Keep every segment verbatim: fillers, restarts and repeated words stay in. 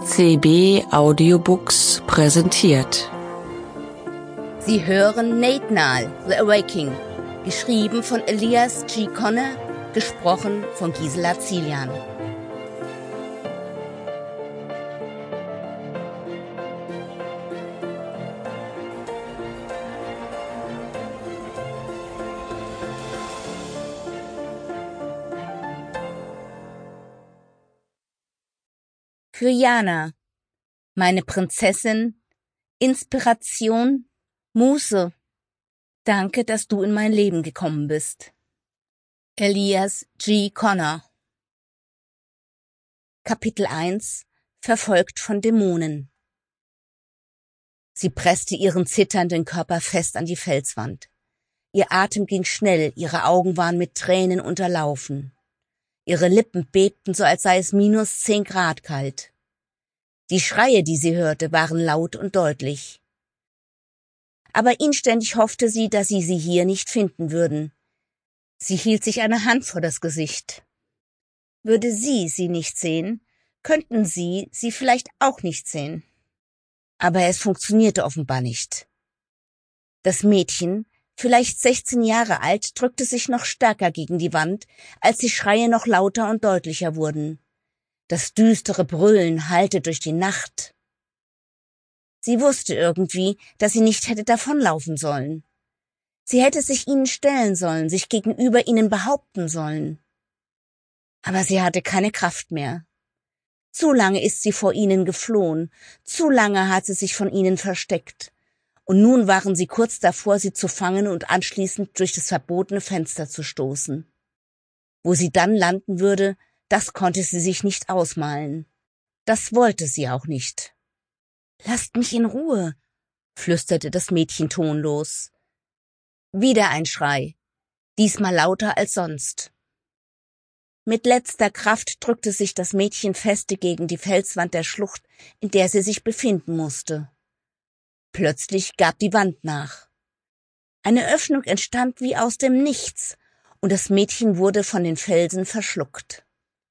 C B Audiobooks präsentiert. Sie hören Nate Nahl, The Awakening, geschrieben von Elias G. Conner, gesprochen von Gisela Zilian. Für Jana, meine Prinzessin, Inspiration, Muße, danke, dass du in mein Leben gekommen bist. Elias G. Conner. Kapitel eins. Verfolgt von Dämonen. Sie presste ihren zitternden Körper fest an die Felswand. Ihr Atem ging schnell, ihre Augen waren mit Tränen unterlaufen. Ihre Lippen bebten, so als sei es minus zehn Grad kalt. Die Schreie, die sie hörte, waren laut und deutlich. Aber inständig hoffte sie, dass sie sie hier nicht finden würden. Sie hielt sich eine Hand vor das Gesicht. Würde sie sie nicht sehen, könnten sie sie vielleicht auch nicht sehen. Aber es funktionierte offenbar nicht. Das Mädchen, vielleicht sechzehn Jahre alt, drückte sich noch stärker gegen die Wand, als die Schreie noch lauter und deutlicher wurden. Das düstere Brüllen hallte durch die Nacht. Sie wusste irgendwie, dass sie nicht hätte davonlaufen sollen. Sie hätte sich ihnen stellen sollen, sich gegenüber ihnen behaupten sollen. Aber sie hatte keine Kraft mehr. Zu lange ist sie vor ihnen geflohen, zu lange hat sie sich von ihnen versteckt. Und nun waren sie kurz davor, sie zu fangen und anschließend durch das verbotene Fenster zu stoßen. Wo sie dann landen würde, das konnte sie sich nicht ausmalen. Das wollte sie auch nicht. »Lasst mich in Ruhe«, flüsterte das Mädchen tonlos. Wieder ein Schrei, diesmal lauter als sonst. Mit letzter Kraft drückte sich das Mädchen feste gegen die Felswand der Schlucht, in der sie sich befinden musste. Plötzlich gab die Wand nach. Eine Öffnung entstand wie aus dem Nichts, und das Mädchen wurde von den Felsen verschluckt.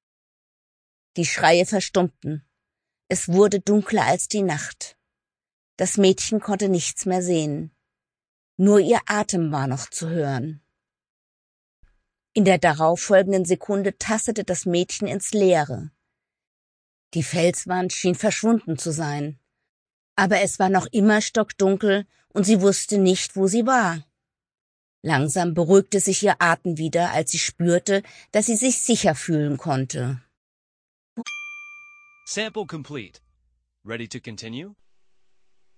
Die Schreie verstummten. Es wurde dunkler als die Nacht. Das Mädchen konnte nichts mehr sehen. Nur ihr Atem war noch zu hören. In der darauffolgenden Sekunde tastete das Mädchen ins Leere. Die Felswand schien verschwunden zu sein. Aber es war noch immer stockdunkel und sie wusste nicht, wo sie war. Langsam beruhigte sich ihr Atem wieder, als sie spürte, dass sie sich sicher fühlen konnte. Sample complete. Ready to continue?